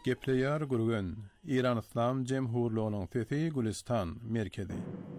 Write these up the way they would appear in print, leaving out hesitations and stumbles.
Gepleýär gürgen İran İslam Jemhurluğynyň sesi Gülistan merkezi.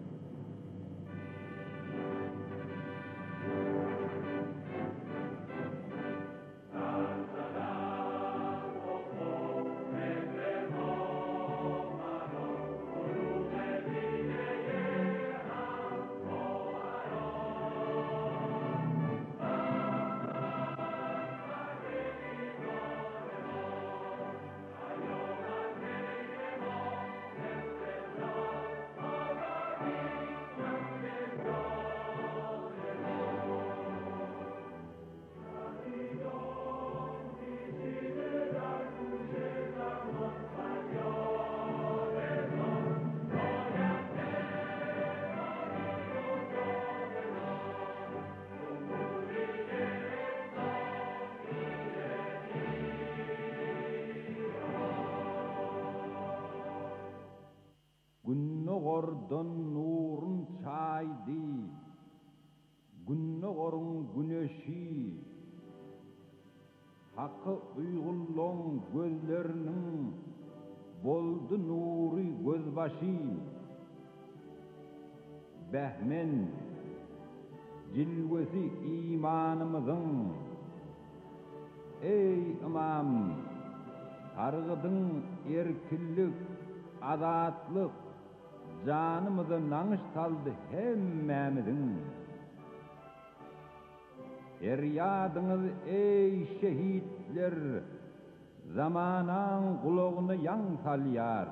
Günnogordan nurun çaydı, günnogorun güneşi, hakkı uygulluğun gözlerinin boldu nuri gözbaşı, behmen cilvesi imanımızın, ey imam, targıdın erkillik, azatlık, canımızı nanış saldı hemmemizin. Feryadınız ey şehitler, zamanan kulağını yan salyar.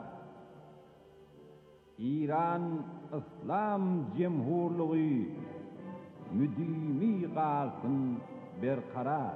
İran İslam Cemhurluğu müdimi kalsın berkarar.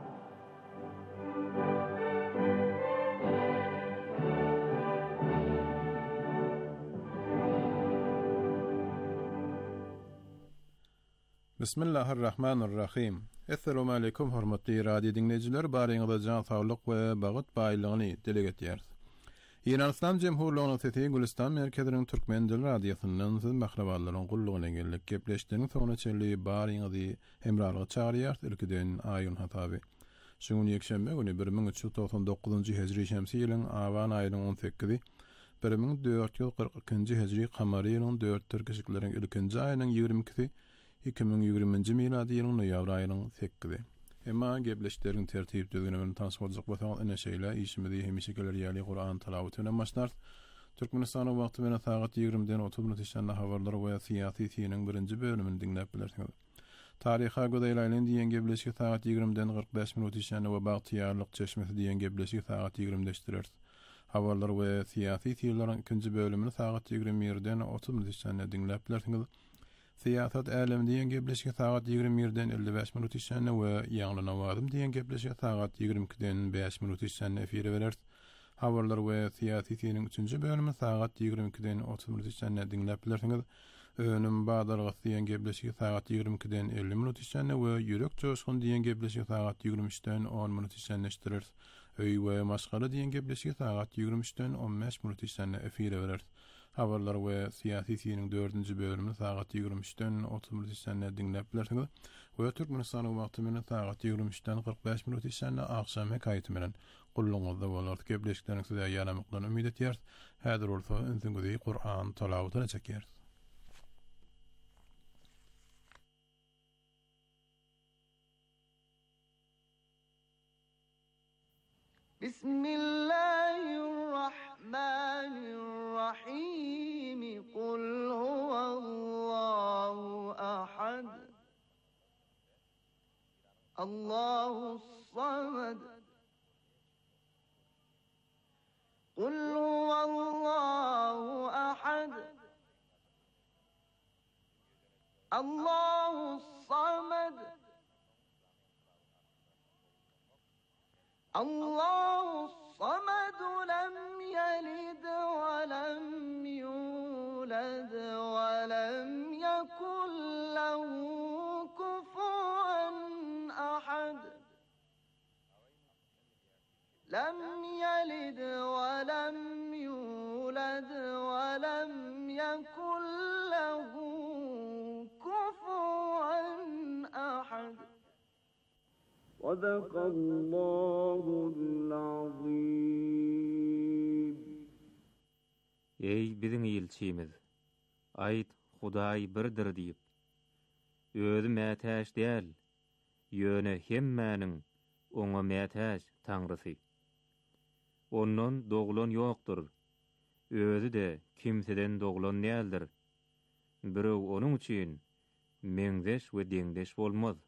Bismillahirrahmanirrahim. Assalamu alaykum hormatly radio dinleyijiler, baryňyzda jan saglyk we bagyt baýlygyny dile getýär. İran İslam Jemhurluğynyň sesi Gülistan merkeziniň türkmen dil radiosynyň siz mahraballaryň gullugyna gelip gepleşdiňiz soňra çelli baryňyzy hemrarlyga çagyrýar. Ilkiden aýyn hataby. Şuň ýekşembe güni 1399-njy hejri şemsi ýylyň awan aýynyň 18-i 1442-njy hejri kamary ýylynyň 4 türkçekleriň ilkinji aýynyň 22-si 2020-nji miladi ýylyň noýabr aýynyň 8-i. Emma gepleşdiriň tertip düzgününi tansmajyk bolsa ene şeýle işimizi hemişekeler ýaly Qur'an talawatyna başlar. Türkmenistanyň wagty bilen saat 20-den 30 minut içinde habarlar we syýasy synyň birinji bölümini dinläp bilersiňiz. Taryha gödeýleýän diýen gepleşik saat 20-den 45 minut içinde we bagtýarlyk çeşmesi diýen gepleşik saat 20-de iştirer. Habarlar we syýasy syňlaryň ikinji bölümini saat 21-den 30 minut içinde dinläp bilersiňiz. Siyasat alem diýen gepleşik saat 21-den 55 minut içinde we ýangy nawazym diýen gepleşik saat 22-den 5 minut içinde efire berer. Habarlar we syýasy synyň 3-nji bölümi saat 22-den 30 minut içinde dinläp bilersiňiz. Önüm badarga diýen gepleşik saat 22-den 50 minut içinde we ýürek joşgun diýen gepleşik saat 23-den 10 minut içinde iştirer. Öý we maşgala diýen gepleşik saat 23-den 15 minut içinde efire berer. Habarlar we syýasy synyň 4-nji bölümini saat 23-den 30 minut içinde dinläp bilersiňiz. We Türkmenistanyň wagty bilen saat 23-den 45 minut içinde akşam hekaýaty bilen gulluňyzda bolar. Gepleşikleriniň size ýaramyklary ümid etýär. Häzir bolsa öňsüňizi Qur'an talawatyna çekýär. Bismillahirrahmanirrahim. Kul huvallahu ahad. Allahus samad. Kul huvallahu ahad. Allahus samad. Allahu samad lam yalid ve lam yulad ve lam yekun lehu kufuwan ahad. Lam yalid ve lam yulad ve lam yekun lehu kufuwan ahad. صدق الله العظيم. Ey biziň ilçimiz, aýt Hudaý birdir diýip, özü mätäş däl, ýöne hemmäniň oňa mätäş Taňrysy. Ondan doglan ýokdur, özü de kimseden doglan däldir. Birew onuň üçin meňzeş we deňdeş bolmaz.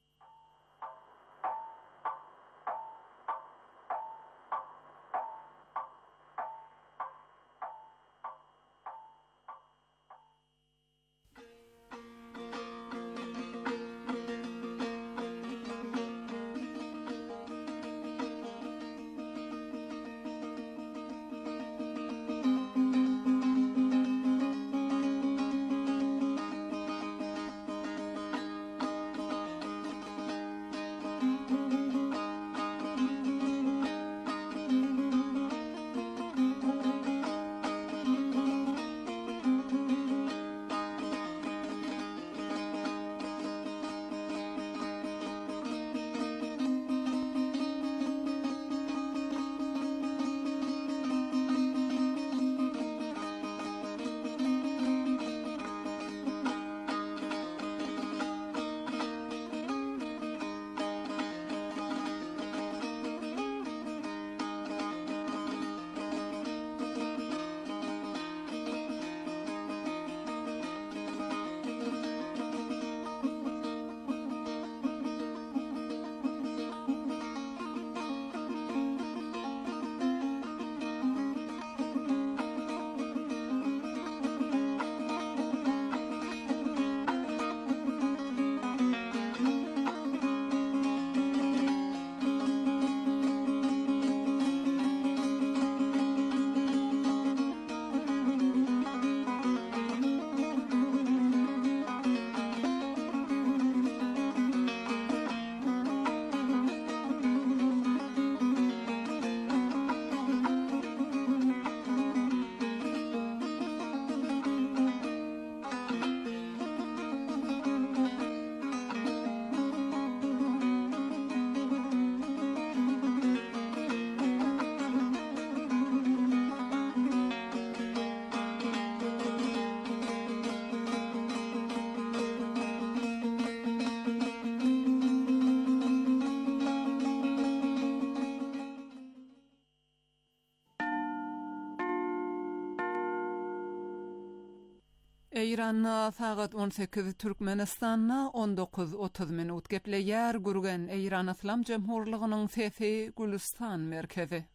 Eýranna sagat 18 Türkmenistanna 19:30 minut gepleýär gurgen Eýran Islam Jemhurlygynyň Sesi Gülistan merkezi.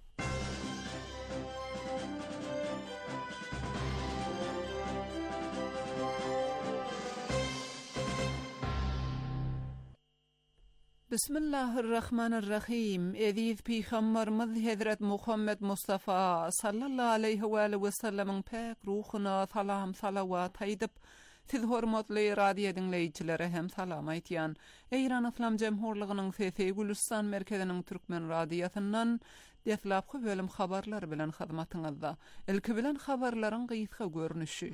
Bismillahirrahmanirrahim. Ediz Peygamberimiz Hazret Muhammed Mustafa sallallahu aleyhi ve sellem'in pek ruhuna salam salavat aýdyp, siz hormatly radio dinleýiçilere hem salam aýtýan. Eýran Islam Jemhurlygynyň Sesi Gülistan merkeziniň türkmen radiosundan deslapky bölüm habarlar bilen hyzmatyňyzda. Ilki bilen habarlaryň gysga görnüşi.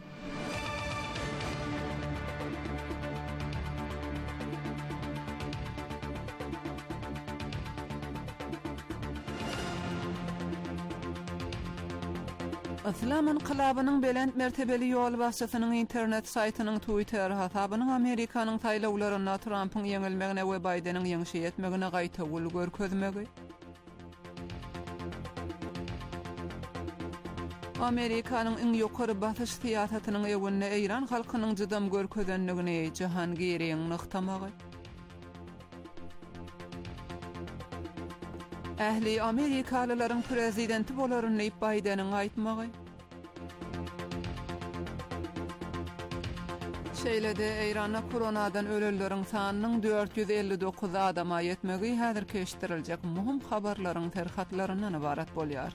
Islam inqilabynyň belent mertebeli ýol başçysynyň internet saýtynyň Twitter hasabynyň Amerikanyň taýlawlaryna Trumpyň ýeňilmegine we Bideniň ýeňişi etmegine gaýta gol görkezmegi. Amerikanyň iň ýokary basyş siýasatynyň ewine Eýran halkynyň jydam görkezenligini Jahangiriň nyktamagy. Ähli Amerikalylaryň prezidenti bolaryny Bideniň aýtmagy. Şeýlede Eýranda koronadan ölenleriň sanynyň 459 adama ýetmegi häzir keşdiriljek muhim habarlaryň terhatlaryndan ibarat bolýar.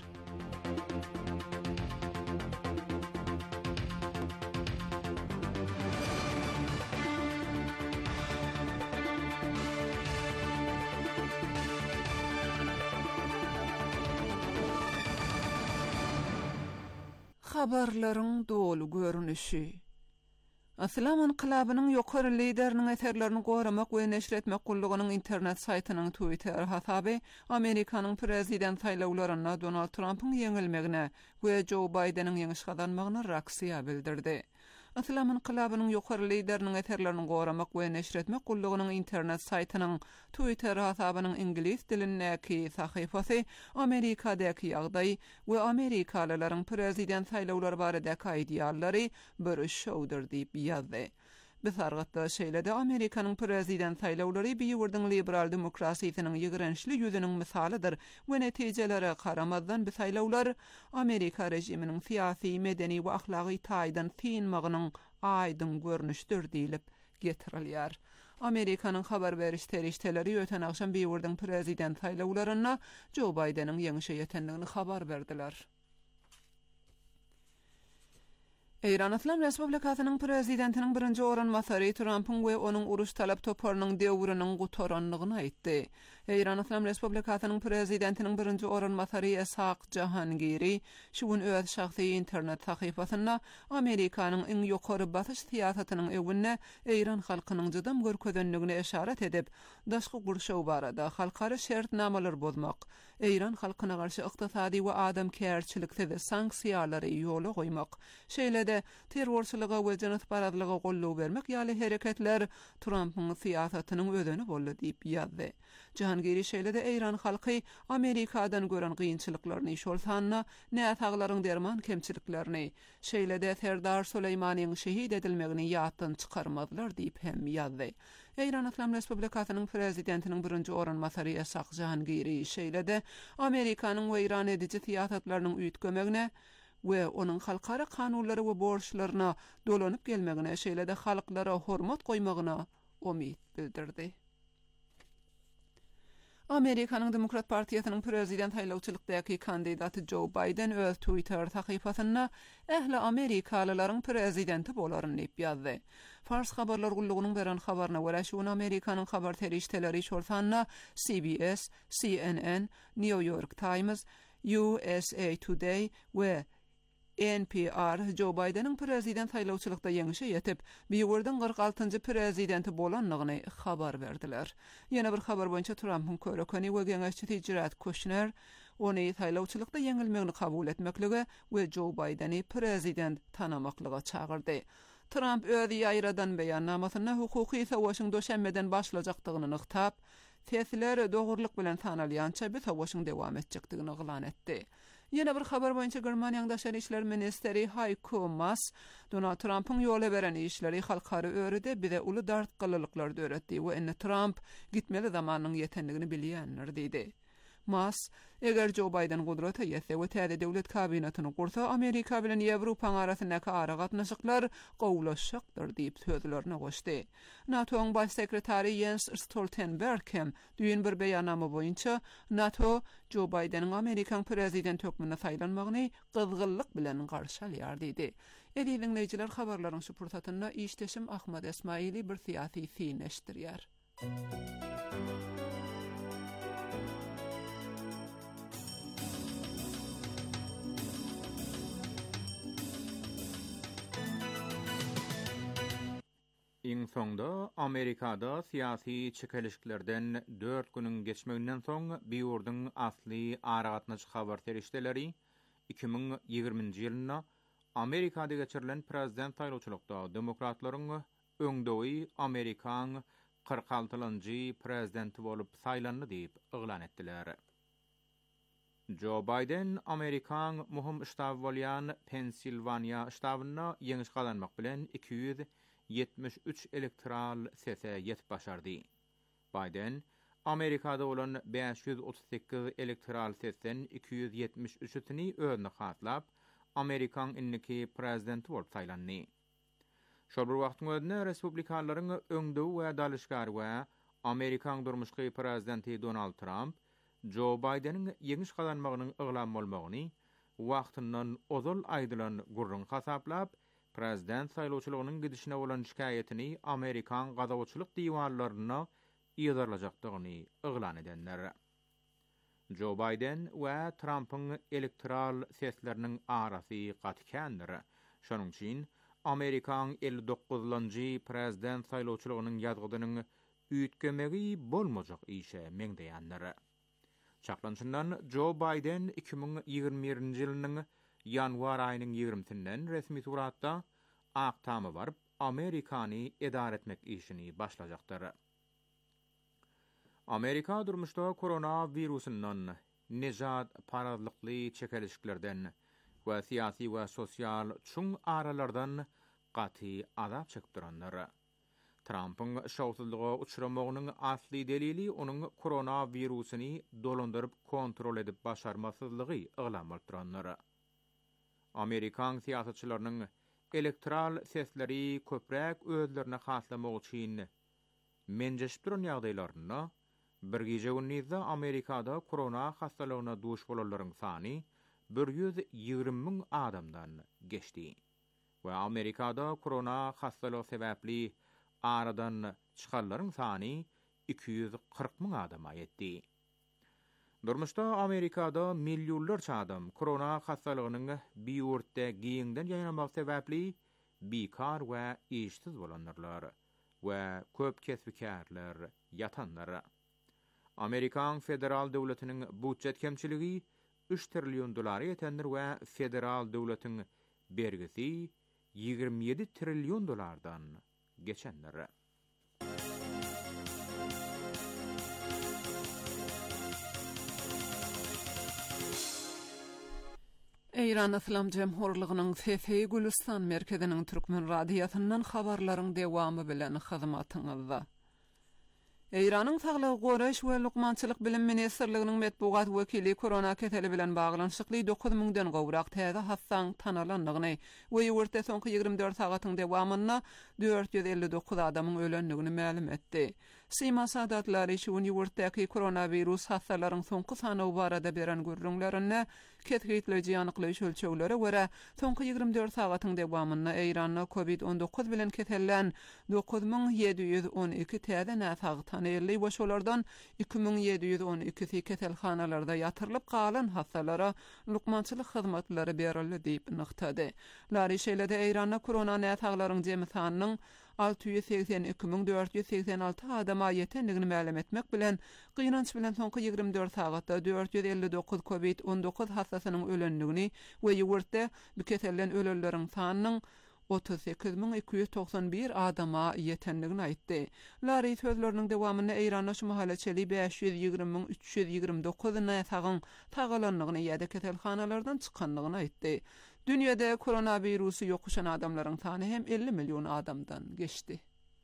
Habarlaryň dolu görnüşi. Islam inqilabynyň ýokary lideriniň eserlerini goramak we neşr etmek gullugynyň internet saytynyň Twitter hasaby Amerikanyň prezident saýlawlaryna Donald Trumpyň ýeňilmegine we Joe Biden'in ýeňiş kazanmagyna reaksiýa bildirdi. Islam inqilabynyň ýokary lideriniň eserlerini goramak we neşr etmek gullugynyň internet saytynyň Twitter hasabynyň ingliz dilindäki sahypasy Amerikadaky ýagdaý we Amerikalylaryň prezident saýlawlary baradäki ideallary bir şowdur diýip ýazdy. Biz argatda şeýlede Amerikanyň prezident saýlawlary biýurdyň liberal demokrasiýasynyň ýigrençli ýüzüniň misalydyr we netijelere garamazdan bu saýlawlar Amerika rejiminiň syýasy, medeni we ahlaky taýdan synmagynyň aýdyn görnüşdir diýilip getirilýär. Amerikanyň habar beriş terişteleri öten akşam biýurdyň prezident saýlawlaryna Joe Biden'in ýeňişe ýetendigini habar berdiler. Eýran Islam Respublikasynyň prezidentiniň birinji oranmasary Trumpyň we onuň uruş talap toparynyň döwrüniň gutoranlygyny aýtdy. Eýran Islam Respublikasynyň prezidentiniň birinji oranmasary Ishaq Jahangiri şu gün öz şahsy internet sahypasyna Amerikanyň iň ýokary batyş syýasatynyň ewine Eýran halkynyň jydam görkezenligine eşaret edip, daşky gurşaw barada halkary şertnamalar bozmak, Eýran halkyna garşy ykdysady we adamkärçilikde sanksiýalary ýola goýmak, şeýlede terrorçylyga we janatbarazlyga gollaw bermek ýaly hereketler Trumpyň syýasatynyň özüni boldy diýip ýazdy. Jahangiri şeýlede Eýran halky Amerikadan gören gynçylyklaryny şolsanna, näsaglaryň derman kemçiliklerini, şeýlede Serdar Süleýmanyň şehit edilmegini ýatdan çykarmazlar diýip hem ýazdy. Eýran Islam Respublikasynyň prezidentiniň birinji oranmasary Ishaq Jahangiri şeýlede Amerikanyň we Eýran edici syýasatlarynyň üýtgemegine we onuň halkara kanunlary we borçlaryna dolanyp gelmegine, şeýlede halklara hormat goýmagyna umyt bildirdi. Amerikanyň Demokrat Partiýasynyň prezident saýlawçylykdaky kandidaty Joe Biden öz Twitter sahypasyna ähli Amerikalylaryň prezidenti bolaryny diýip ýazdy. Fars habarlar gullugynyň beren habaryna görä şu Amerikanyň habar terişteleri şolsanna CBS, CNN, New York Times, USA Today we NPR Joe Biden'in prezident saýlawçylykda ýeňişe ýetip, biýurdyň 46-njy prezidenti bolanlygyny habar berdiler. Ýene bir habar boýunça Trumpyň körekeni we geňeşçi Jared Kushner ony saýlawçylykda ýeňilmegini kabul etmekligi we Joe Biden'i prezident tanamaklyga çagyrdy. Trump öz ýaýradan beýannamasyna hukuky sowuşyň döşenmeden başlajakdygyny nyktap, tesirler dogurlyk bilen sanalýança bu sowuşyň dewam etjekdigini gılan etdi. Ýene bir habar boýunça Germaniýanyň daşary işler ministeri Heiko Maas Donald Trumpyň ýola beren işleri halkary öýrede bize uly dartgylylyklar döretdi we enne Trump gitmeli zamanynyň ýetenligini bilýänler diýdi. Maas, eger Joe Biden gudrata ýetse we täze döwlet kabinetini gursa, Amerika bilen Ýewropa arasyndaky ara gatnaşyklar gowlaşjakdyr diýip sözlerini goşdy. NATO'ň baş sekretary Jens Stoltenberg hem düýün bir beýannama boýunça NATO Joe Biden'in Amerikan prezident hökmüne saýlanmagyny gyzgynlyk bilen garşy alýar diýdi. Edi dinleýijiler, habarlaryň şu pursatyna işdeşim Ahmad Esmaili bir syýasy fiýneşdirýär. Iň soňda Amerikada syýasy çekelişiklerden 4 günüň geçmeginden soň biýurdyň asly aragatnaşyk habar terişdeleri 2020-nji ýylyna Amerikada geçirilen prezident saýlawçylykda demokratlaryň öňdögi Amerikan 46-njy prezidenti bolup saýlandy diýip yglan etdiler. Joe Biden Amerikan muhim ştaby bolýan Pensilvaniýa ştabyna ýeňiş kazanmak bilen 273 elektoral sese ýetip başardy. Biden Amerikada olan 538 elektoral sesten 273-ni özüne hatlap Amerikan inniki prezidenti bolup saýlandy. Şol bir wagtyň özünde respublikanlaryň öňdögi we dalyşgary we Amerikan durmuşky prezidenti Donald Trump Joe Biden'in ýeňiş kazanmagynyň yglan bolmagyny wagtyndan ozal aýdylan gurrun hasaplap prezident saýlawçylygynyň gidişine bolan şikaýetini Amerikan gazawçylyk diwanlaryna ýazarlajakdygyny yglan edenler. Joe Biden we Trump'ın elektoral seslerinin arasy gatkendir. Şonuň üçin Amerikan 59-njy prezident saýlawçylygynyň ýazgydynyň üýtgemegi bolmajak işe meňdeýänler. Çaklanşyndan Joe Biden 2021-nji ýylynyň ýanwar aýynyň 20-sinden resmi suratda Aktamy baryp Amerikany edare etmek işini başlajakdyr. Amerika durmuşda koronawirusundan, nejat parazlykly çekelişiklerden we siyasi we sosial çuň aralardan gaty azap çekdirenler. Trump'ın şawsuzlyga uçramagynyň asly delili onuň koronawirusyny dolandyryp kontrol edip başarmasızlygy yglam bolduranlar. Amerikan siýasatçylarynyň elektral sesleri köprek özlerine haslamak üçin menjeşip duran ýagdaýlaryna bir gece gündizde Amerikada korona hastalygyna duş bolanlaryň sany 120.000 adamdan geçdi. We Amerikada korona hastalygy sebäpli aradan çykanlaryň sany 240.000 adama ýetdi. Durmuşda Amerikada milyonlarça adam korona hastalygynyň biýurtda giýiňden ýaynamak sebäpli bikar we işsiz bolanlar we köp kesbikärler ýatanlar. Amerikan federal döwletiniň budjet kemçiligi 3 trillion dolar ýetendir we federal döwletiň bergisi 27 trillion dolardan geçenler. Eýran Islam Jemhurlygynyň Fefe Gülistan merkeziniň Türkmen radiýasyndan habarlaryň dewamy bilen hyzmatyňyzda. Eýranyň Saglyk Goraş we Lukmançylyk bilim ministrliginiň medpugat wekili korona keteli bilen baglanşykly 9000-den gowrak täze hassaň tanalandygyny we ýurtda soňky 24 sagatyň dewamyna 459 adamyň ölenligini ma'lum etdi. Sima sadatlary şuň ýurtdaky koronavirus hassalaryň soňky sany barada beren görüňlerine ketgitleji ýanyklyş ölçeglere görä soňky 24 sagatyň dewamyna Eýranda COVID-19 bilen ketellen 9712 täze näsag tanyrly we şolardan 2712 ketelhanalarda ýatyrylyp galan hassalara lukmançylyk hyzmatlary berildi diýip nyktady. Lary şeýlede Eýranda korona näsaglaryň jemy sanynyň 682.486 adama ýetenligini ma'lum etmek bilen gynanç bilen soňky 24 sagatda 459 COVID-19 hassasynyň ölenligini we ýurtda bu ketellen ölenleriň sanynyň 38.291 adama ýetenligini aýtdy. Lary sözleriniň dewamyny Eýranda şu mahallaçyly 520.329 näsagyň tagalanlygyny ýa-da ketelhanalardan çykanlygyny aýtdy. Dünyada koronavirusu ýokuşan adamlaryň sany hem 50 million adamdan geçdi.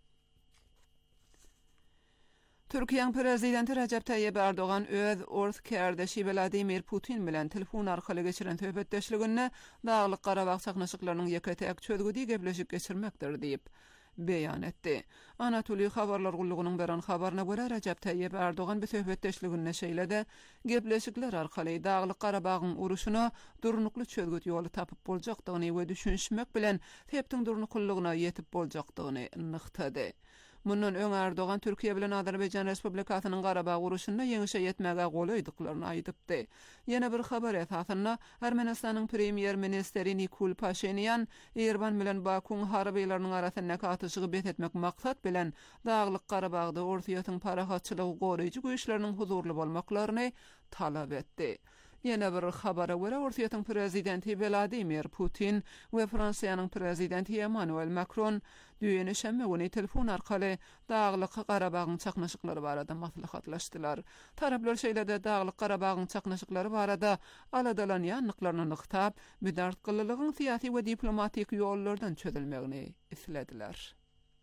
Türkiýeň prezidenti Recep Tayyip Erdoğan öz orta kärdeşi Vladimir Putin bilen telefon arkaly geçiren töhbetdeşligine Dağlyk Garabag saknaşyklarynyň ýeketek çözgüdi gepleşip geçirmekdir diýip beýan etdi. Anatoliýa habarlar gullugynyň beran habaryna görä Recep Tayyip Erdoğan bu töhbetdeşligine şeýlede gepleşikler arkaly Dağlyk Garabagyň uruşuna durnukly çözgüt ýoly tapyp boljakdygyny we düşünmek bilen tepdiň durnuklygyna ýetip boljakdygyny nyktady. Mundan öň Erdoğan Türkiýe bilen Azerbaýjan Respublikasynyň Garabag uruşunda ýeňişe ýetmäge golaýdyklaryny aýdypdy. Ýene bir habar esasynda Ermenistanyň premier ministeri Nikol Pashinyan Erban bilen Bakuň harbylarynyň arasyndaky atyşygy betetmek maksat bilen Dağlyk Garabagda ortaýatyň parahatçylygy goraýjy güýçleriniň huzurly bolmaklaryny talap etdi. Ýene bir habara görä ortaýatyň prezidenti Vladimir Putin we Fransiýanyň prezidenti Emmanuel Macron düýeni şemme güni telefon arkaly Dağlyk Garabagyň çaknaşyklary barada maslahatlaşdylar. Taraplar şeýlede Dağlyk Garabagyň çaknaşyklary barada aladalan ýanlyklaryny nyktap, müdartgylygyň syýasy we diplomatik ýollardan çözülmegini islediler.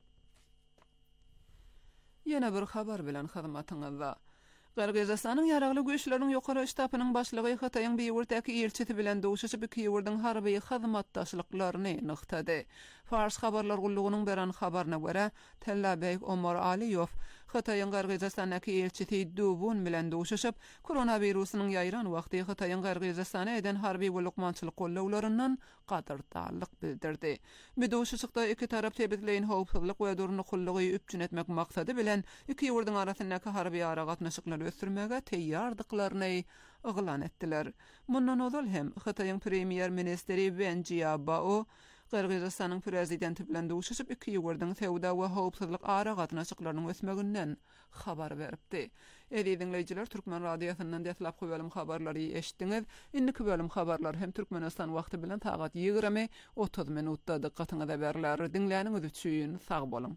Ýene bir habar bilen hyzmatyňyzda. Qırgızstanyň ýaragly güýçleriň ýokary ştabynyň başlygy Hataýyň beýurtdaky elçisi bilen dowuşyp iki ýurdyň harby hyzmatdaşlyklaryny nyktady. Fars habarlar gullugynyň beran habaryna görä Tel Aviv Omar Aliýew Hataýyň Qırgızstanyň elçisi Dubun bilen dowuşyp koronawirusynyň ýaýran wagty Hataýyň Qırgızstana eden harby we lukmançylyk gollawlaryndan gadardarlyk bildirdi. Bu dowuşykda iki tarap tebitleýän howpsuzlyk we durnuklygy üpjün etmek maksady bilen iki ýurdyň arasyndaky harby aragatnaşyklary ösürmäge teýýardyklaryny yglan etdiler. Mundan ozal hem Hataýyň premier ministeri Ben Jiabao Qırgızstanın prezidenti bilen duşuşup 2 ýigirdiň sewda we howpsuzlyk ara gatnaşyklarynyň ösmeginden habar beripdi. Edi dinleýijiler, Türkmen radiosynyň deslap bölüm habarlary eşitdiňiz. Indiki bölüm habarlar hem Türkmenistan wagty bilen saat 20:30 minutda diqqatyňyza berler. Dinläniňiz üçin sag bolun.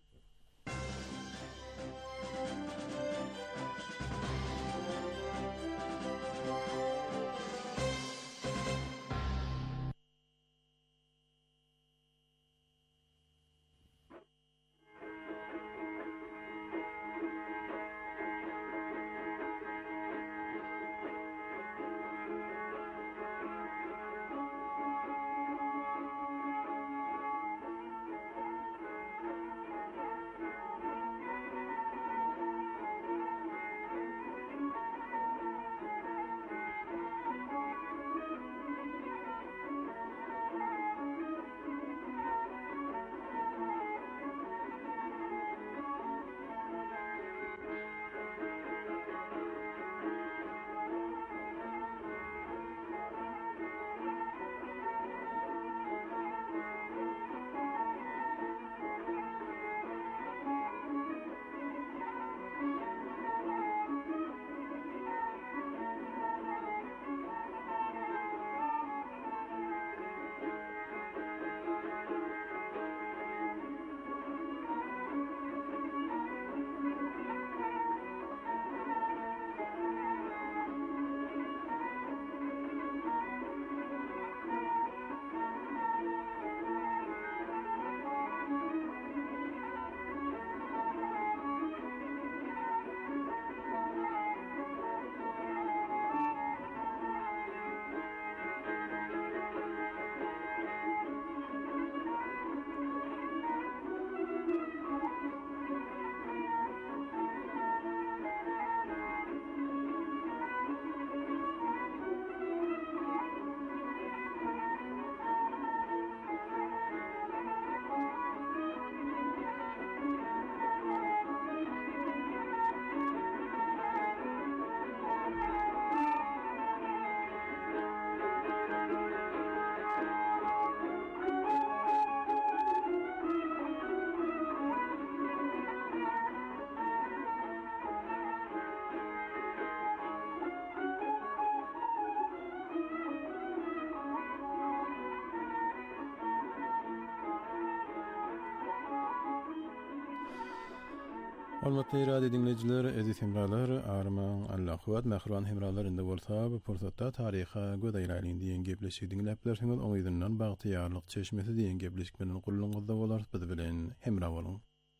Hormatly radio dinleyijiler, aziz hemralar, arman Allah'uat mähruan hemralar inde bolsa bu pursatda taryha gödäýlärin diýen gepleşik dinläplersiňiz oňyzyndan bagtyýarlyk çeşmesi diýen gepleşik bilen gulluňyzda bolar biz bilen hemra boluň.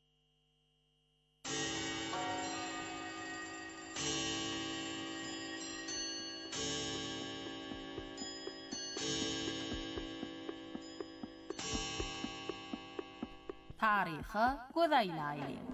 Taryha gödäýlärin.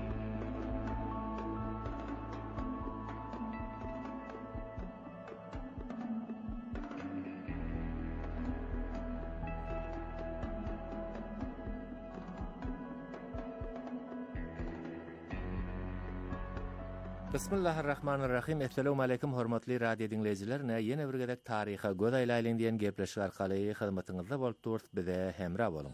Bismillahirrahmanirrahim. Assalamu alaykum hormatly radio dinleyijiler. Ýene bir gedek taryha gödäýlärin diýen gepleşik arkaly hyzmatyňyzda bolup durýar, bize hemra boluň.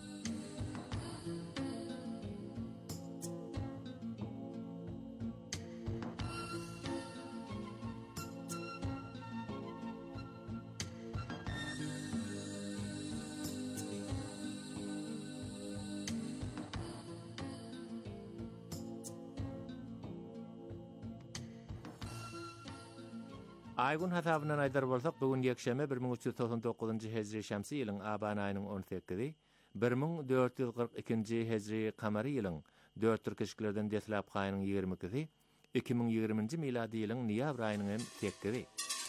Aygun hasabynan aýdar bolsak, bugün ýekşeme 1399-njy hejri şämsi ýylyň aban aýynyň 18-i, 1442-nji hejri kamary ýylyň 4 türkeşiklerden deslap gaýynyň 22-si, 2020-nji miladi ýylyň noýabr aýynyň 8-i.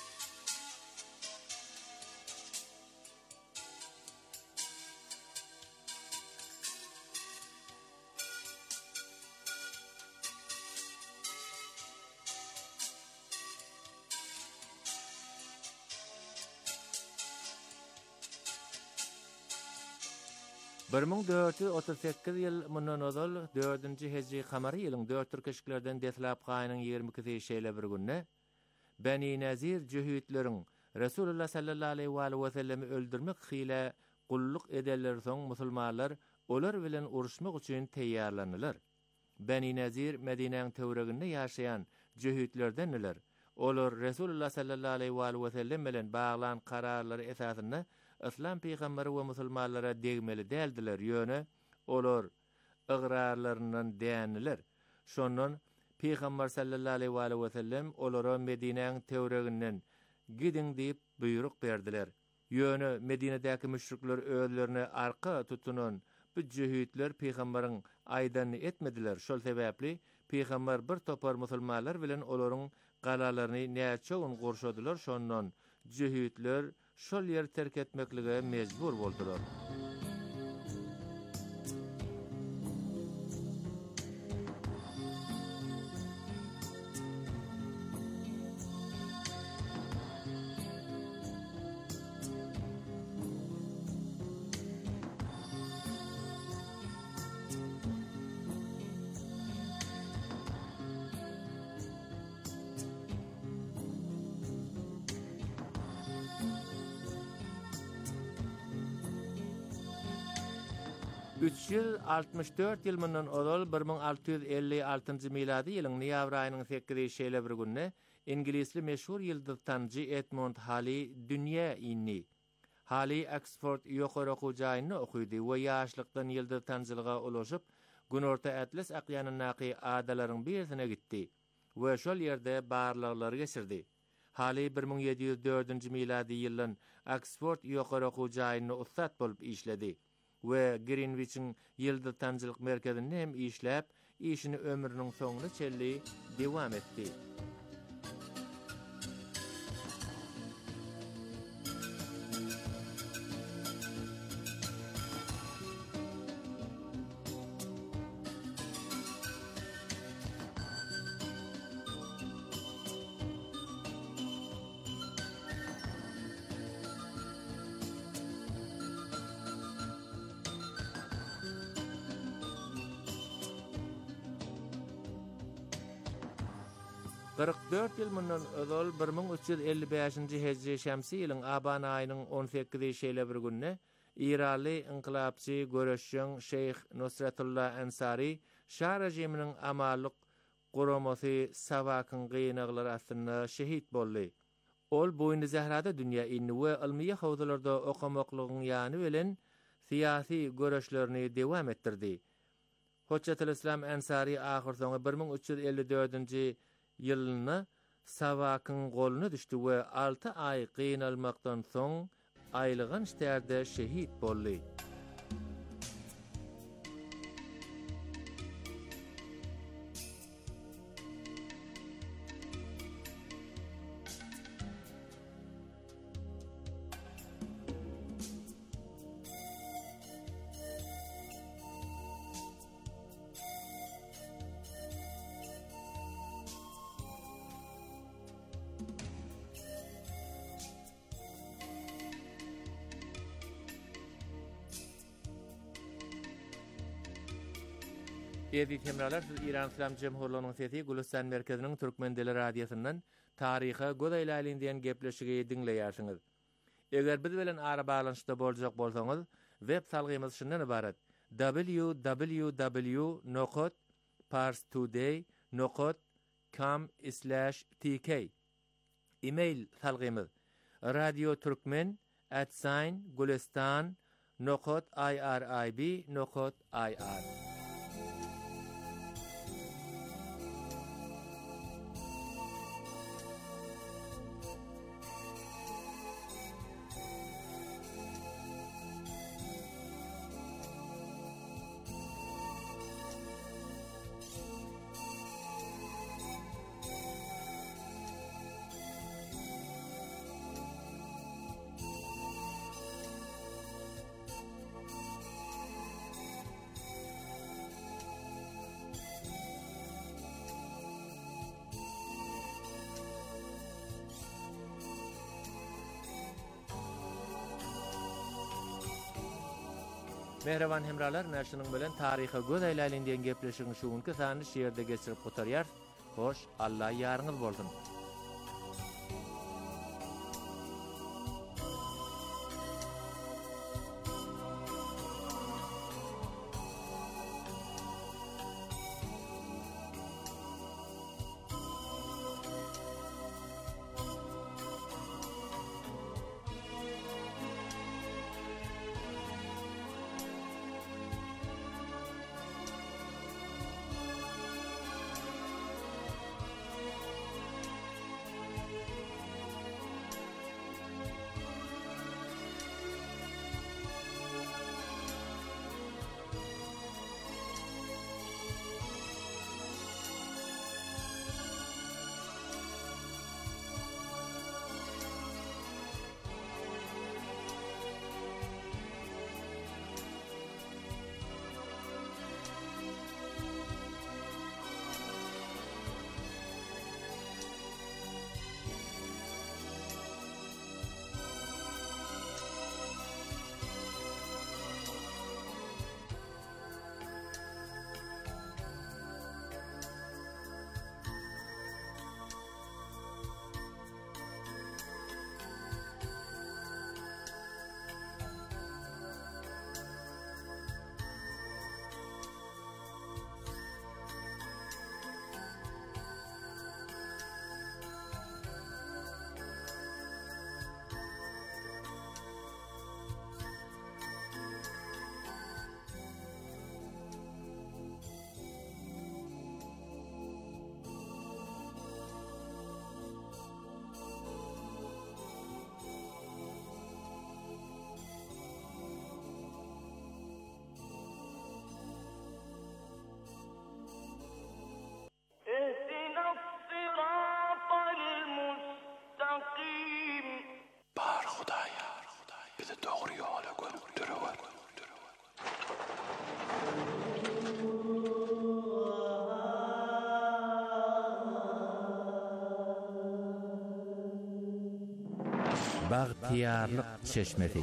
Birmung 438 ýyl mundan ozal 4-nji hejri kamary ýylyň 4 türkeşiklerden deslap gaýynyň 22-si şeýle bir günne Beni Nazir jühütleriň Resulullah sallallahu aleyhi we sellem öldürmek hile qulluk edeller soň musulmanlar olar bilen uruşmak üçin teýýarlanylar. Beni Nazir Medineň töwreginde ýaşaýan jehitlerdenler. Olar Resulullah sallallahu aleyhi ve sellem bilen baglan kararlary esasynda İslam peýgamberi we musulmanlara degmeli däldiler ýöne olar ıgrarlaryndan däniler. Şondan Peýgamber sallallahu aleyhi ve sellem olara Medineň töwreginden gidin diýip buyruk berdiler. Ýöne Medinedäki müşrikler özlerine arka tutunan bu jehitler Peýgamberiň aýdany etmediler. Şol sebäpli Peýgamber bir topar musulmanlar bilen olaryň galalaryny näçe gorşadylar. Şondan jehitler şol ýer terk etmeklige mejbur boldular. Ýyl 64 ýyl mundan odal 1656 miladi ýylyň noýabr aýynyň 8-nji bir günne ingilisli meşhur ýyldyztanjy Edmund Halley dünýä inni. Halley Oxford ýokary okuwjagyny okuýdy we ýaşlykdan ýyldyztanjylyga ulaşyp Günorta Atlas aqyanynaky adalaryň birisine gitdi we şol ýerde barlyklary geçirdi. Halley 1704-nji miladi ýylyň Oxford ýokary okuwjagyny ustad bolup işledi. We Greenwich'in ýyldyztanjylyk merkezinde hem işläp, işini ömrüniň soňuna çelli dewam etdi. Ýyl mundan ödol 1355-nji hejri şämsi ýylyň Aban aýynyň 18-nji bir günne İranly inqilapçy göreşçiň Şeyh Nusratullah Ansari şah rejiminiň amalyk guramasy Sawakyň gynaklary astynda şehit boldy. Ol boýundy Zehrada dünýä inni we ilmiýe howzalarda okamaklygyň ýany bilen syýasy göreşlerini dewam etdirdi. Hoçjatul Islam Ansari ahir soňy 1354-nji ýylyna Sawakyň goluny düşdi we 6 ay gynalmakdan soň aýlygan işlerde şehit boldy. Edi temralar İran İslam Cemhurluğu'nun sesi Gülistan Merkezi'nin Türkmen Dili Radyosu'ndan tariha Godaýlaýlyn diýen gepleşigi dinleýärsiňiz. Eger biz bilen ara bağlanşyda boljak bolsaňyz, web salgymyz şundan ibaret: www.parstoday.com/tk. E-mail salgymyz: radioturkmen@gulistan.irib.ir. Mehreban hemralar, näşiniň bilen taryha Godaýlaýlyn diýen gepleşigiň şu günkü sany şeýerde geçirip gutarýar. Hoş, Allah ýaryňyz bolsun. Baghtiyarlyk çeşmesi.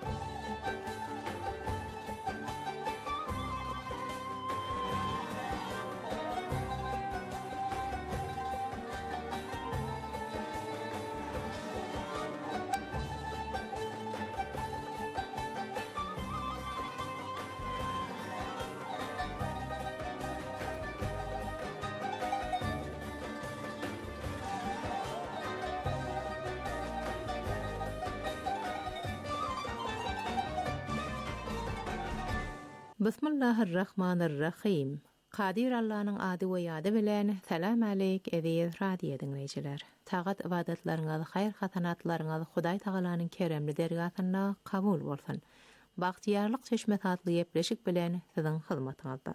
Bismillahirrahmanirrahim. Qadir Allah'ın adı we ýady bilen salam aleyk aziz radio dinleýijiler. Tagat ibadetleriňiz, haýr hasanatlaryňyz Hudaý Tagalaryň keremli dergatyna kabul bolsun. Baghtiyarlyk çeşmesi adly ýepleşik bilen siziň hyzmatyňyzda.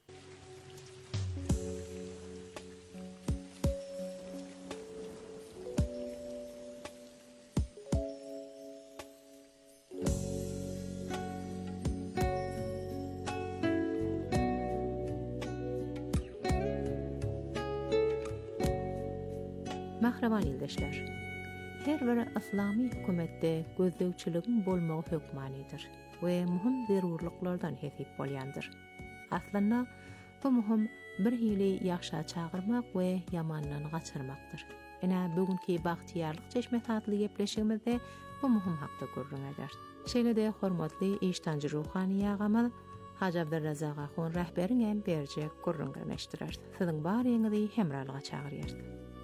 Mahraman ildeşler. Her bir islami hükümette gözlewçiligiň bolmagy hökmanydyr we muhim zerurluklardan hesip bolýandyr. Aslında bu muhim bir hili ýaşa çağırmak we yamandan gaçyrmakdyr. Ene bugünkü baghtiyarlyk çeşmesi adly ýepleşigimizde bu muhim hakda görüňär. Şeýle-de hormatly iştanjy ruhany ýagamyz Hacı Abdurrazak Ahun rahberiň hem berjek görüňärleşdirer. Siziň baryňyzy hemralyga çagyrýar.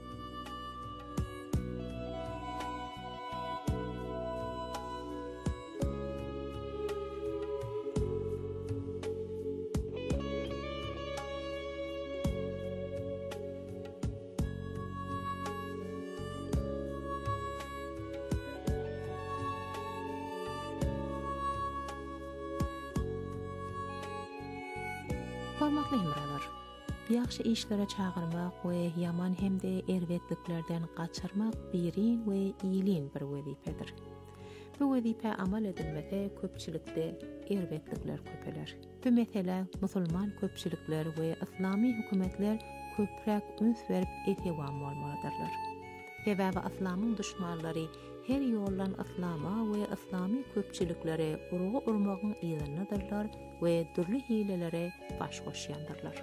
Hormatly hemralar, ýaxşy işlere çağırmak we yaman hemde erwetliklerden gaçyrmak birin we iyiliň bir wezipedir. Bu wezipe amal edilmese köpçilikde erwetlikler köpeler. Bu mesele musulman köpçilikler we islami hökümetler köprek üns berip etewam bolmalıdyrlar. Sebäbi islamyň düşmanlary her ýollan islama we islami köpçiliklere urgu urmagyň ýygynydylar we dürli hilelere baş goşýandyrlar.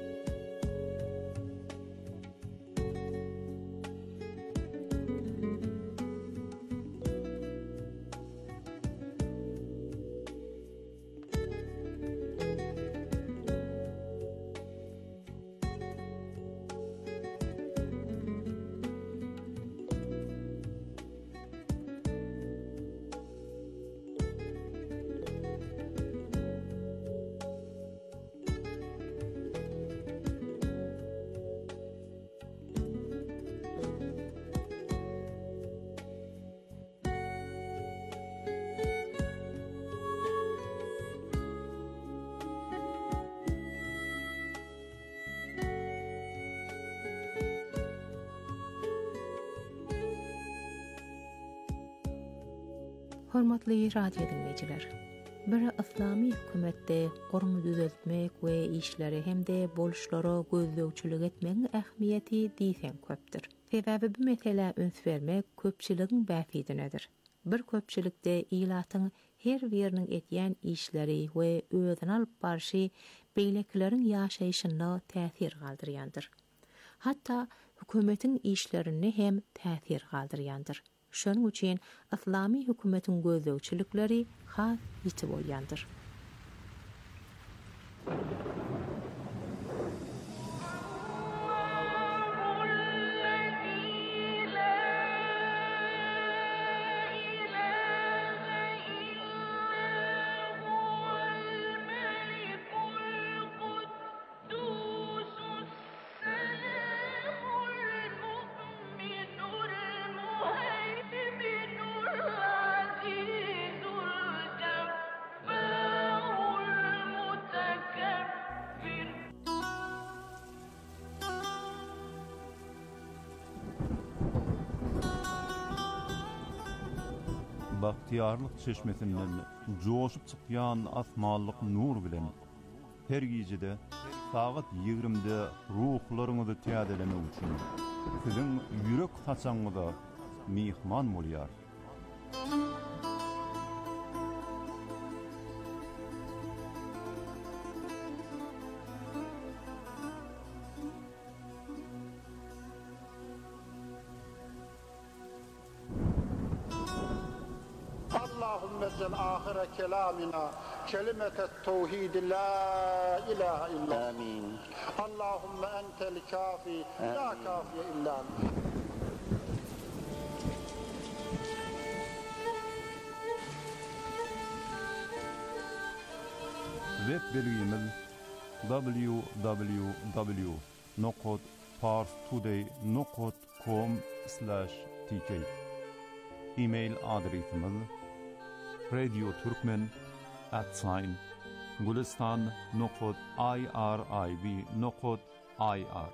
Hormatly radio dinleyijiler. Bir islami hökümetde gormy düzeltmek we işleri hemde boluşlara gözlewçilik etmegiň ähmiýeti diýsen köpdir. Sebäbi bu mesele öns bermek köpçiligiň bäfidinedir. Bir köpçilikde ilatyň her biriniň etýän işleri we özüne alyp barşy beýlekleriň ýaşaýyşyna täsir galdyrýandyr. Hatta hökümetiň işlerini hem täsir galdyrýandyr. Şonuň üçin islami hökümetiň gözlewçilikleri has ýitip bolýandyr. Baghtiyarlyk çeşmesinden joşup çykýan asmanlyk nur bilen her gijede saat 20-de ruhlaryňyzy täzelemek üçin siziň ýürek haçaňyza mihman bolýar. اللهم اجعل آخر كلامنا كلمة التوحيد لا إله إلا آمين. اللهم أنت الكافي لا كافي إلا أنت. Web bilgimiz www.parstoday.com/tk. E-mail adresimiz radioturkmen@gulistan.irib.ir.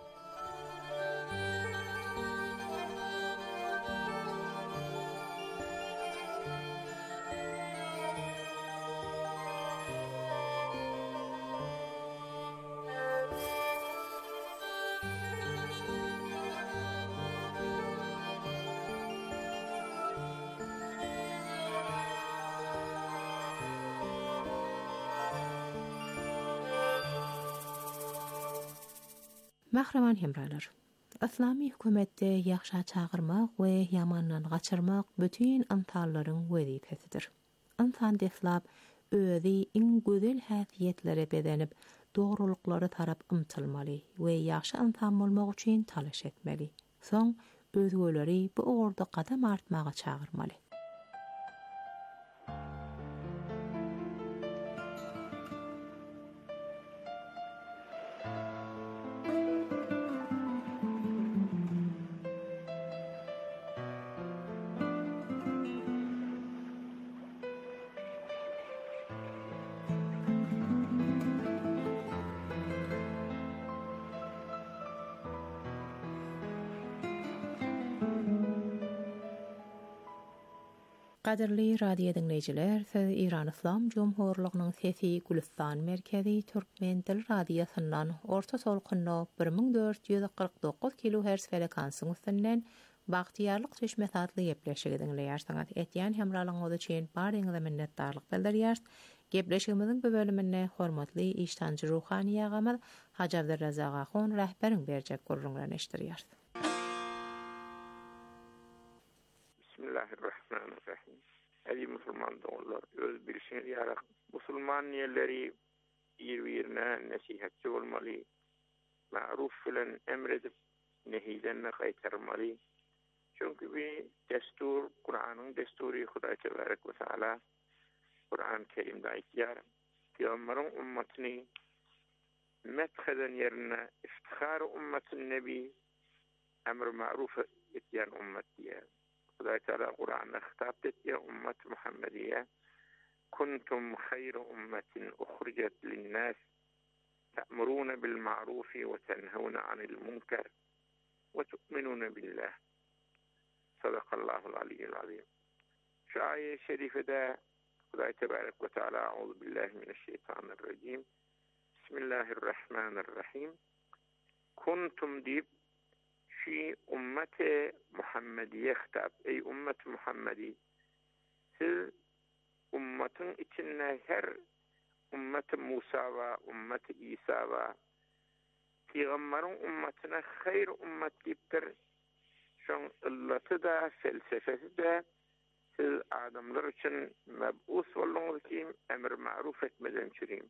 Mahraman hemralar. İslami hökümetde ýagşa çağırmak we yamandan gaçyrmak bütün antallaryň wezifesidir. Insan deslap özi iň gözel häsiýetlere bedenip dogrulyklary tarap ymtylmaly we ýagşy insan bolmak üçin talaş etmeli. Soň özgeleri bu orda qadam artmaga çağırmaly. Qadirli radio dinleyijiler, siz Iran İslam Cumhuriyeti'nin sesi Gülistan merkezi Türkmen dil radiosundan orta solkunda 1449 kHz frekansy üstünden bagtiyarlyk çeşme satly gepleşigi dinleýärsiňiz. Etýän hemralyňyz üçin baryňyza minnetdarlyk bildirýär. Gepleşigimiziň bu bölüminde hormatly iştanjy ruhani ýagamyz Haji Abdurrazak Ahun rahberiň berjek gurrunlaryny eşdirýär. Bismillahirrahmanirrahim. Ey musulman doğrular, öz bilişini yarak musulman yerleri birbirine nasihatçi olmalı, ma'ruf filan emredip nehiden kaytarmalı. Çünkü bir destur, Kur'an'ın desturi Huda Tebarek ve Teala Kur'an-ı Kerim'de ayetler, Peygamber'in ümmetini metheden yerine iftihar ümmetin nebi emr ma'ruf etyen ümmet diye. Huda Teala Kur'an'da hitap ettiği ümmet Muhammediye kuntum hayra ümmetin uhricet linnas ta'muruna bil ma'rufi ve tenhevna anil munkar ve tu'minuna billah. Sadakallahul aliyyil azim. Şu ayet-i şerifede Huda Tebarek ve Teala Euzu billahi mineşşeytanirracim. Bismillahirrahmanirrahim. Kuntum deyip fi ümmeti Muhammediye hitap. Ey ümmet Muhammedi, siz ümmetin içinde her ümmeti Musa ve ümmeti İsa ve Peygamber'in ümmetine hayır ümmet deyiptir. Şun illatı da, felsefesi de siz adamlar için meb'us olunuz ki emir ma'ruf etmeden çüreyim.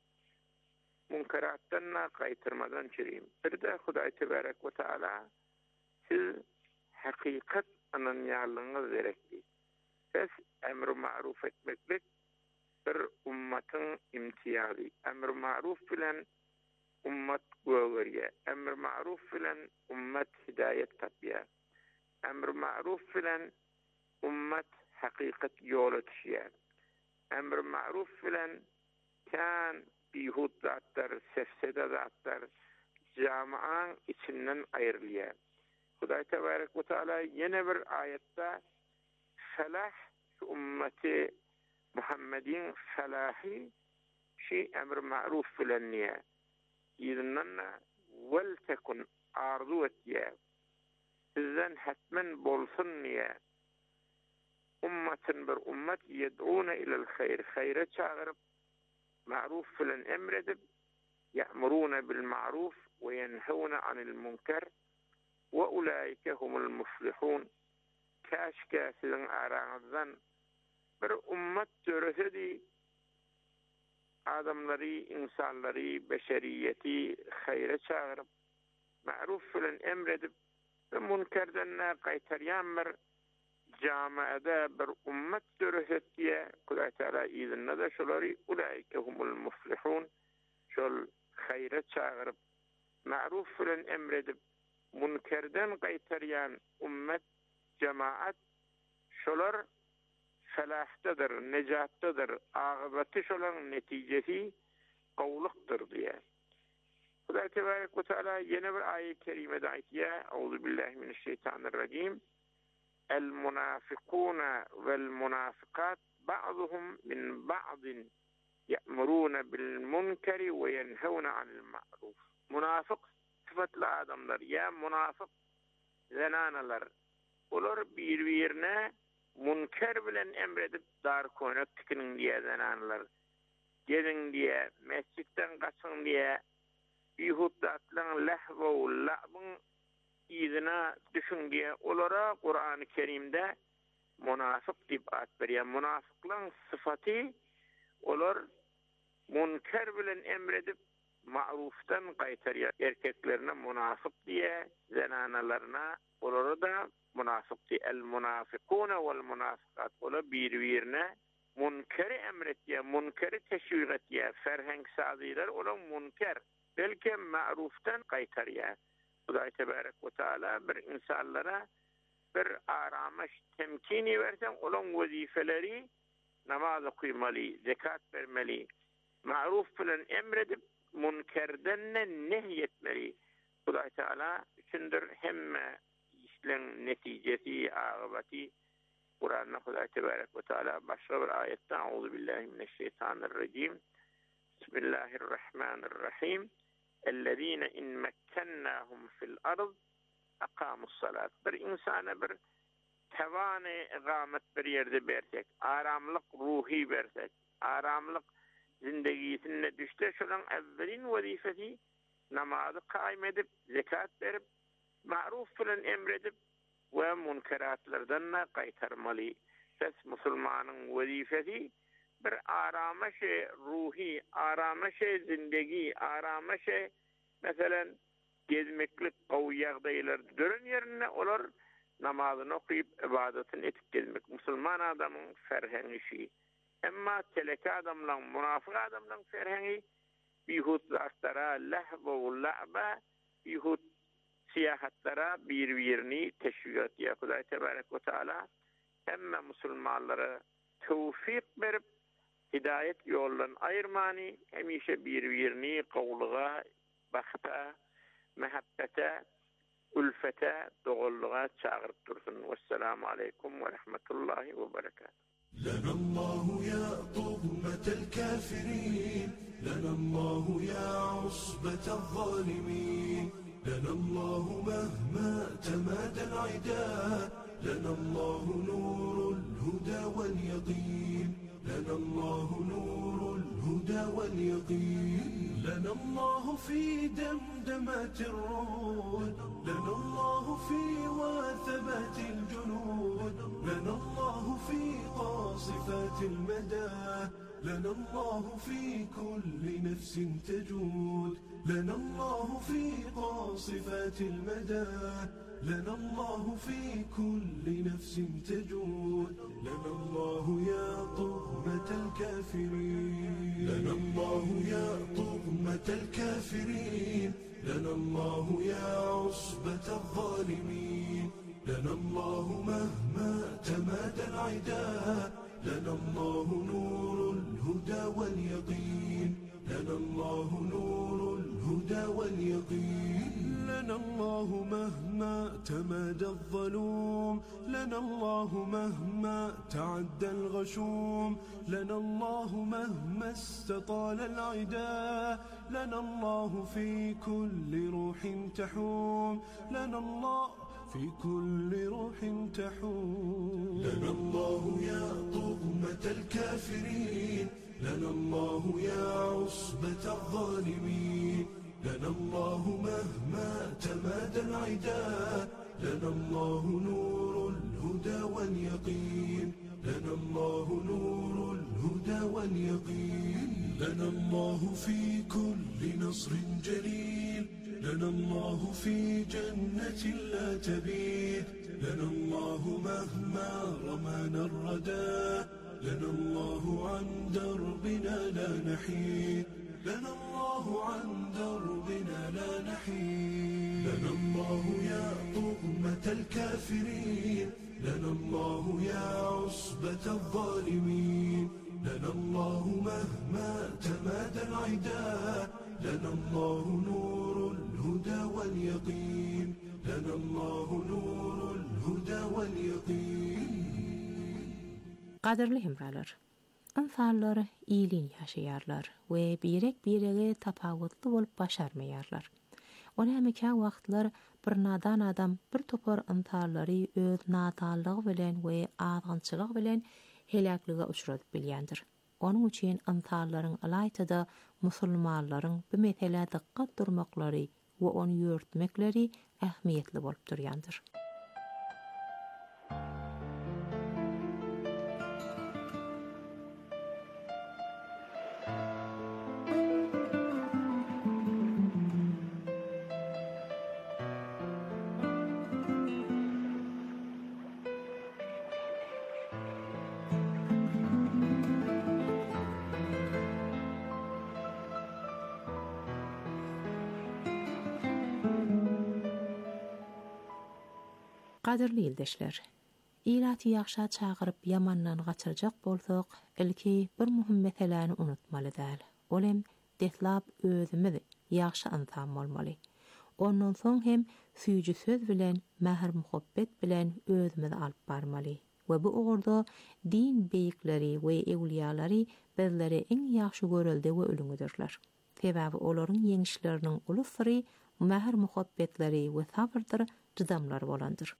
Munkarattan kaytırmadan çüreyim. Bir de Huda Tebarek ve Teala siz hakikat ananyalığınız gerekli. Siz emir ma'ruf etmeklik bir ümmetin imtiyazı. Emir ma'ruf bilen ümmet göğürye. Emir ma'ruf bilen ümmet hidayet tapya. Emr ma'ruf bilen ümmet hakikat yolu düşüyor. Emr ma'ruf bilen kan bihud zatlar, sefsede zatlar camian içinden ayrılıyor. Huda Tebarek ve Teala yine bir ayette felah ümmeti Muhammed'in felahi emr ma'ruf bilen niye? İzinlenna vel tekun arzu etiye. Sizden hatmen bolsun niye? ummatın bir ummet yed'una ilal hayr, hayra çağırıp ma'ruf filan emredip ya'muruna bil ma'ruf ve yenhevna anil munkar ve ulaike humul muflihun. Keşke sizin aranızdan bir ummet görüsedi, adamları, insanları, beşeriyeti hayra çağırıp ma'ruf filan emredip ve münkerden qaytaryan bir camiada bir ummet görüset diye Kuday Teala izinle de şolari ulaike humul muflihun, şol hayra çağırıp ma'ruf filan emredip münkerden qaytaryan ummet, cemaat şolar felahtadır, necattadır, ağıbatı şolan neticesi kavluqtur diye. Kuday Tebarek ve Teala yine bir ayet-i kerimede ayetiye Euzubillahimineşşeytanirracim El-munafikûne vel-munafikat ba'duhum min ba'din ye'murûne bil-munkeri ve yenhevne anil-ma'ruf. Munafık sıfatlı adamlar ya münafık zenanalar olur birbirine münker bilen emredip dar koynak tikinin diye zenanalar. Gedin diye, mescitten kaçın diye yuhuddatlan lehvu la'bın izine düşün diye olara Kur'an-ı Kerim'de münafık dip at veriyor. Münafıklığın sıfatı olar münker bilen emredip ma'ruftan qaytarıyor. Erkeklerine münafık diye, zenanalarına olara da münafık diye. El-munafikune vel-munafikat ola birbirine münkeri emret diye, münkeri teşvik et diye, ferhenk sağlayırlar ola münker. Belki ma'ruftan qaytarıyor. Kuday Tebarek ve Teala bir insanlara bir aramış temkini versen olan vazifeleri namaz kıymalı, zekat vermeli, ma'ruf filan emredip münkerden nehyetmeli. Kuday Teala üçündür hemme işlerin neticesi, ağabati Kur'an'da Kuday Tebarek ve Teala başka bir ayette Euzubillahimineşşeytanirracim Bismillahirrahmanirrahim اَلَّذ۪ينَ اِنْ مَكَّنَّاهُمْ فِي الْأَرْضِ اَقَامُ الصَّلَاةِ. Bir insana bir tevan-ı ikamet bir yerde versek, aramlık ruhi versek, aramlık zindegisine düşte şulan evvelin vazifesi namazı kaim edip, zekat verip, ma'ruf filan emredip ve münkeratlardan qaytarmalı. Ses Müslümanın vazifesi bir aramışı ruhi, aramışı zindegi, aramışı mesela gezmeklik kavuyagdaylar dörün yerine olur namazını okuyup ibadetini etip gezmek. Müslüman adamın ferhen işi. Ama teleki adamla, münafık adamla ferheni bihut zartlara, lehvu, la'ba, bihut siyahatlara birbirini teşvik ediyor. Kuday Tebarek ve Teala hem Müslümanlara tevfik verip hidayet yoldan ayırmani hemişe birbirini kavluğa, bakta, mehabbete, ülfete, doğulluğa çağırıp dursun. Vesselamu aleyküm ve rahmetullahi ve berekatuhu. لنا الله يا طغمة الكافرين لنا الله يا عصبة الظالمين لنا الله مهما تمادى العداء لنا الله نور الهدى واليقين لنا الله نور الهدى واليقين لنا الله في دمدمات الرعود لنا الله في وثبات الجنود لنا الله في قاصفات المدى لنا الله في كل نفس تجود لنا الله في قاصفات المدى لنا الله في كل نفس تجود لنا الله يا طغمة الكافرين لنا الله يا طغمة الكافرين لنا الله يا عصبة الظالمين لنا الله مهما تمادى العداء لنا الله نور الهدى واليقين لنا الله نور الهدى واليقين لنا الله مهما تمادى الظلوم لنا الله مهما تعدى الغشوم لنا الله مهما استطال العداء لنا الله في كل روح تحوم لنا الله في كل روح تحول. لنا الله يا طغمة الكافرين، لنا الله يا عصبة الظالمين، لنا الله مهما تمادى العداء، لنا الله نور الهدى واليقين، لنا الله نور الهدى واليقين، لنا الله في كل نصر جليل، لنا الله في جنة لا تبيد، لنا الله مهما رمانا الردى، لنا الله عن دربنا لا نحيد، لنا الله عن دربنا لا نحيد. لنا الله يا طغمة الكافرين، لنا الله يا عصبة الظالمين، لنا الله مهما تمادى العداء، لنا الله نور الهدى واليقين، لنا الله نور الهدى واليقين. Qadirli hemralar, insanlar iyiliğin yaşayarlar ve birege tapawutlu bolup başarmayarlar. Ona hemeka wagtlar bir nadan adam bir topar intarlary öz nadanlygy bilen we azgynçylygy bilen helaklyga uçuradyp bilýändir. Onun üçin intarlaryň alaytyda musulmanlaryň bu mesele diqqat durmaklary we onu ýörtmekleri ähmiýetli bolup durýandyr. Qadirli ildeşler, ilati ýagşa çagyryp yamandan gaçyrjak bolsak, ilki bir muhim meseleni unutmaly däl. Olem deslap özümiz ýagşy insan bolmaly. Ondan soň hem süýjü söz bilen, mäher muhabbet bilen özümizi alyp barmaly. We bu ogurda din beýikleri we ewliýalary bizlere iň ýagşy görelde we ölüňidirler. Sebäbi olaryň ýeňişleriniň uly syry mäher muhabbetleri we sabrdyr, jydamlar bolandyr.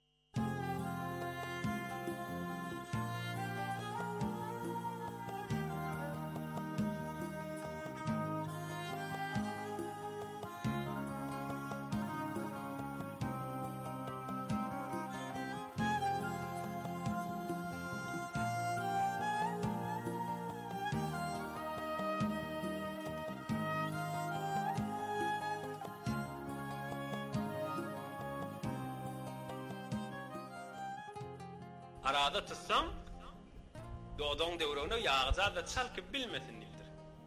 Arada tutsam, doğduğun devrunu yağıza da çalkıp bilmesin dildir.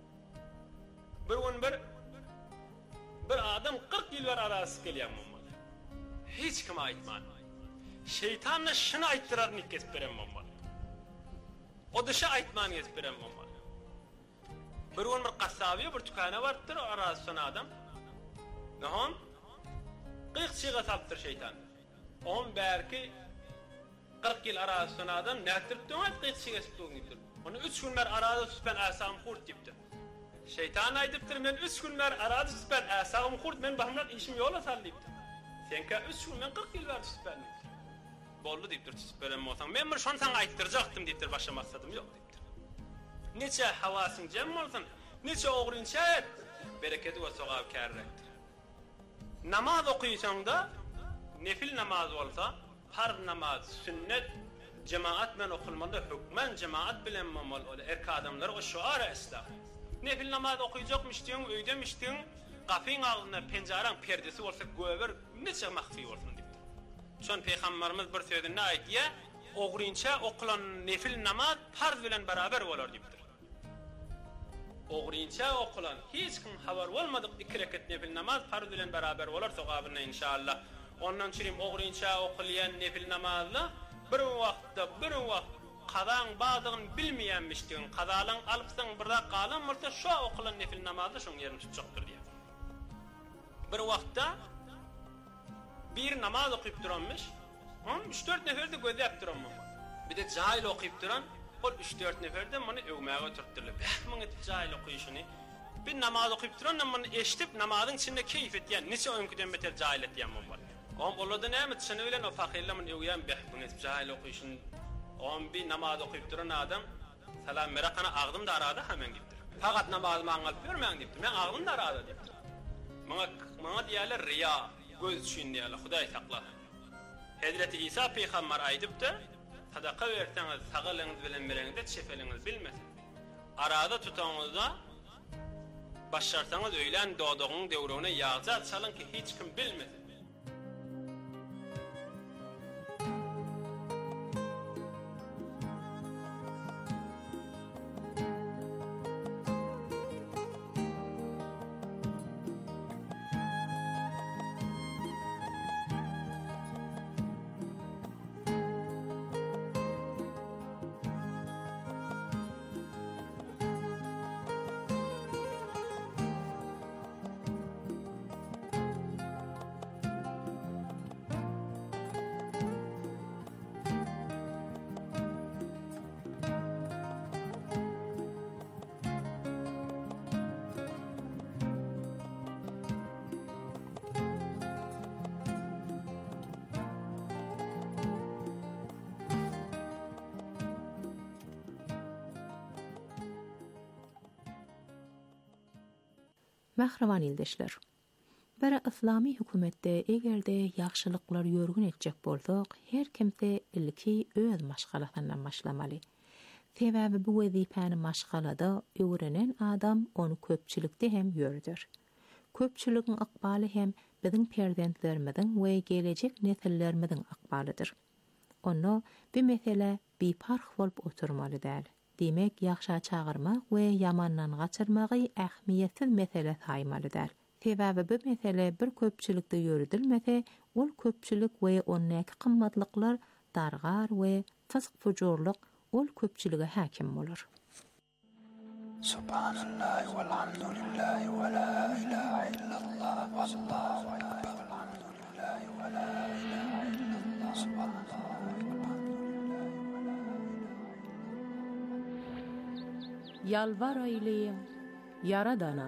Bir adam 40 yıl var arası gelýän bolmaly. Hiç kim aýtman. Şeytanla şunu aýtdyrar nikes beren bolmaly. O dışa aýtman kesip beren bolmaly. Bir kassabiýa bir tükana bardyr, arasynda adam. Nahon 40 şyga tapdyr şeytan. On belki 40 yıl arasynda adam nätiripdi mat 40 şyga tutdyr. Onu 3 günler arada tutpan asam kurt dipdi. Şeytan aýdypdyr, men 3 günler arada tutpan asam kurt, men bahmlat işim ýola saldypdy. Senka 3 gün men 40 yıl var tutpan. Boldy dipdir tutup beren bolsaň, men bir şonu sana aýtdyrjaktym dipdir, başga maksadym ýok dipdir. Neçe hawasyň jem bolsun, neçe ogurynça et, bereketi we sogap kärrekdir. Namaz okuýsaň da, nefil namaz bolsa, farz namaz, sünnet, cemaat men okulmalı, hükmen cemaat bilen mamol, erk adamlar o şuara islam. Nefil namaz okuýjakmyşdyň, öýdemişdiň, gafyň agynda penjaran perdesi bolsa göwer, neçe mahfi bolsun dipdir. Şon peýgamberimiz bir sözünde aýtdy, ogurynça okulan nefil namaz farz bilen beraber bolar dipdir. Ogurynça okulan hiç kim habar bolmadyk 2 rekat nefil namaz farz bilen beraber bolar sogabyna inşallah. Ondan çirim ogurynça okulayan nefil namazla bir wagt qadan badygyny bilmeýänmişdiň, qadalyň alypsaň birde qalan bolsa şu okulan nefil namazda şoň ýerini tutjakdyr diýär. Bir wagtda bir namaz okyp duranmış, 3-4 neferde gözläp duranmy. Bir de jahil okyp duran, ol 3-4 neferde muny öwmäge oturtdylar. Muny jahil okuýşyny bir namaz okyp duran, muny eşitip namazyň içinde keyif etýän, neçe öňküden beter jahil etýän bolýar. Olada näme düşüne bilen o fakirlemin öýän behbüňiz jahil okuyşyn 11 namaz okuyup duran adam salam merakana agdym da arada hemen gittir. Fakat namazymy aňalyp bermeň dipdi. Men agdym da arada dipdi. Maňa diýerler riya, göz üçin diýerler, Hudaý sakla. Hazreti İsa peýgamber aýdypdy, sadaka berseňiz sagalyňyz bilen bereňizde şefeliňiz bilmesin. Arada tutaňyzda başarsaňyz öýlen dodugyň döwrüne ýagzat salyň ki hiç kim bilmesin. Mähreban ildeşler. Bere islami hökümetde egerde ýagşylyklar ýörgün etjek bolsak, her kimse ilki öz maşgalatynyň başlamaly. Sebäbi bu wezipäni maşgalada öwrenen adam onu köpçülikde hem ýörder. Köpçüligiň akbaly hem biziň perzentlerimiziň we gelecek nesillerimiziň akbalydyr. Onu bir mesele biparh bolup oturmaly däl. Demek ýagşa çağırmak we ýamandan gaçyrmagy ähmiýetsiz mesele saýmalydyr. Sebäbi bu mesele bir köpçülikde ýörüdilmese, ol köpçülik we onnaky kymmatlyklar dargar we fysq-fujurlyk ol köpçülige häkim bolar. Subhanallahi walhamdulillahi wa la ilaha illallah wallahu akbar. Alhamdulillahi wa la ilaha illallah subhanallahi. Yalvar ayleyin Yaradana.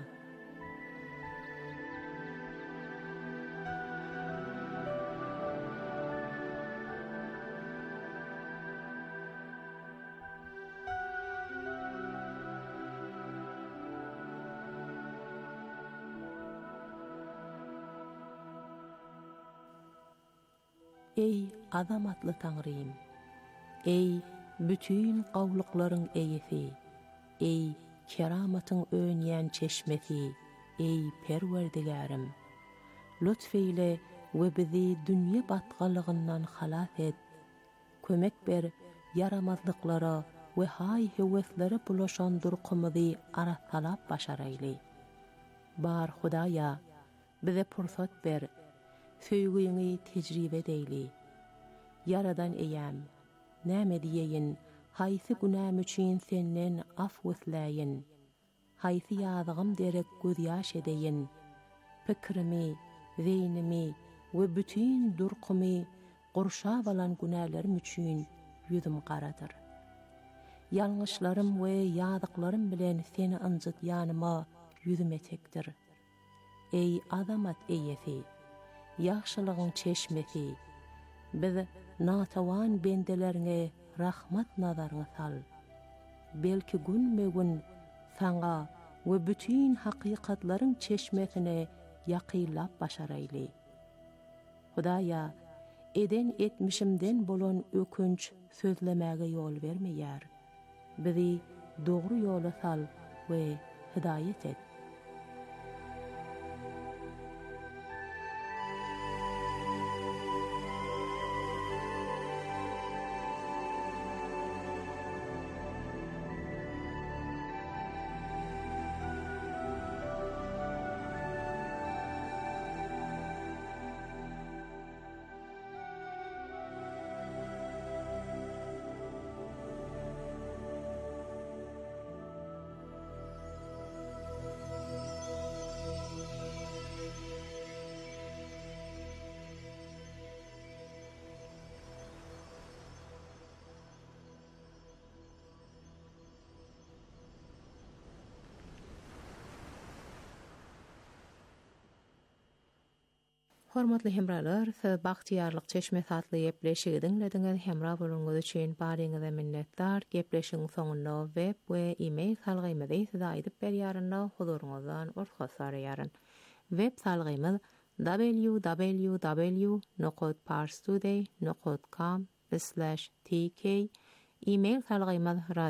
Ey azamatly Taňrym, ey bütün gawlyklaryň eýesi, ey keramatyň öňýän çeşmesi, ey Perwerdigarim, lütfeyle we bizi dünýä batgalygyndan halas et. Kömek ber yaramazlyklara we hay heweslere bulaşan durqumyzy arasalap başaraýly. Bar Hudaýa, bize pursat ber, söýgüňi tejribe eýli. Yaradan eýäm, näme diýeýin? Haýsy günäm üçin senden af wysläýin. Haýsy ýazgym derek göz ýaş edeýin. Pikrimi, zeynimi we bütün durqumy gurşap alan günälerim üçin ýüzüm garadyr. Ýalňyşlarym we ýadyklarym bilen seni anjytýanyma ýüzüm etekdir. Ey azamat eýesi, ýagşylygyň çeşmesi, biz natawan bendelerine rahmat nazaryny sal. Belki gün saňa we bütün hakykatlaryň çeşmesine ýakylap başaraýly. Hudaýa, eden etmişimden bolan ökünç sözlemäge ýol bermeýär. Bizi dogry ýola sal we hidaýet et. Hormatly hemralar, bahtiyarlyk çeşme tatly epleşigdiň lediňiz hemra bolungy üçin baryňyza minnetdar. Gepleşiň soňunda web we e-mail salgymyzy size aýdyp berýärynda huzuruňyzdan urtgasar ýaryn. Web salgymyz www.parstoday.com/tk. E-mail salgymyz